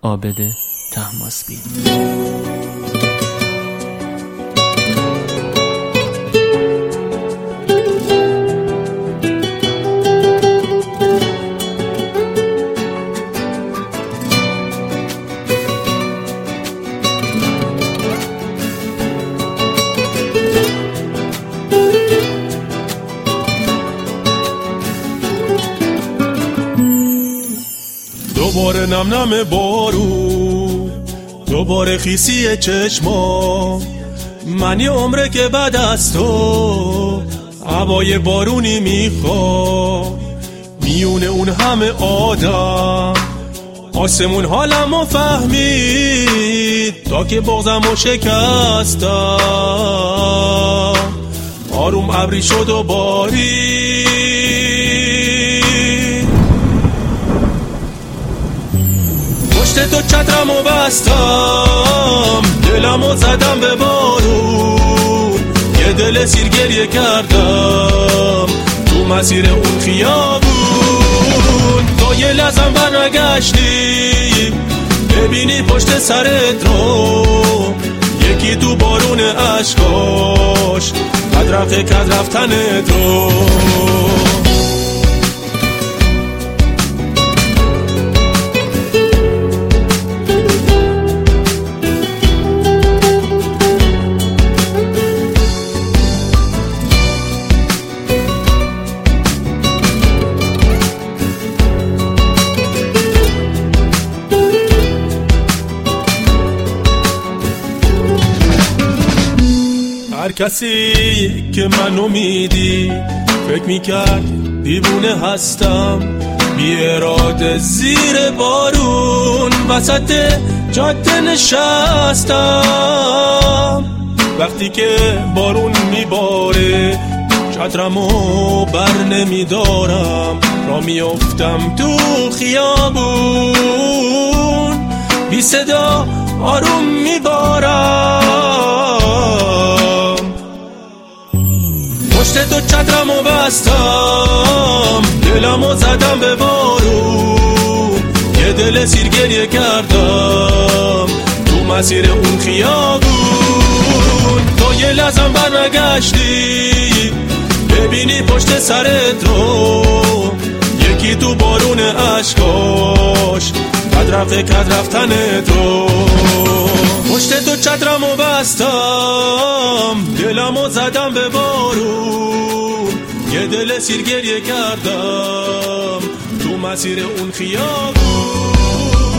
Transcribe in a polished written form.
عابد طهماسبی. دوباره نم نم بارون، دوباره خیسی چشما، من یه عمره که بعد از تو هوای بارونی میخوام. میونه اون همه آدم آسمون حالمو فهمید، تا که بغضمو شکستم آروم ابری شد و بارید. پشت تو چترمو بستم، دلمو زدم به بارون، یه دل سیر گریه کردم تو مسیر اون خیابون. تو یه لحظم برنگشتی ببینی پشت سرت رو، یکی تو بارون عشقاش بدرقه کد رفتنت رو. هر کسی که منو میدی فکر میکرد دیوونه هستم، بی اراده زیر بارون وسط جاده نشستم. وقتی که بارون میباره چترمو بر نمیدارم، را میافتم تو خیابون، بی صدا آروم میبارم. پشت تو چترمو بستم، دلمو زدم به بارون، یه دل سیر گریه کردم تو مسیر اون خیابون. تو یه لحظم برنگشتی ببینی پشت سرت رو، یکی تو بارون عشقاش بدرقه کد رفتنت رو. پشت تو چترمو بستم، دلمو زدم به بارون، یه دل سیر گریه کردم تو مسیر اون خیابون.